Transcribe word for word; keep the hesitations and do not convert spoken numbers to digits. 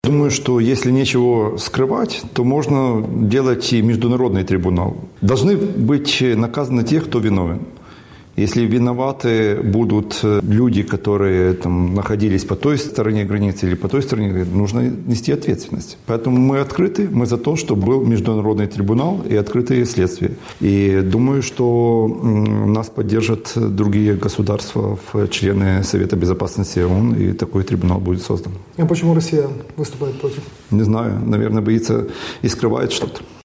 Думаю, что если нечего скрывать, то можно делать и международный трибунал. Должны быть наказаны те, кто виновен. Если виноваты будут люди, которые там, находились по той стороне границы или по той стороне, нужно нести ответственность. Поэтому мы открыты, мы за то, чтобы был международный трибунал и открытые следствия. И думаю, что нас поддержат другие государства, члены Совета Безопасности ООН, и такой трибунал будет создан. А почему Россия выступает против? Не знаю, наверное, боится и скрывает что-то.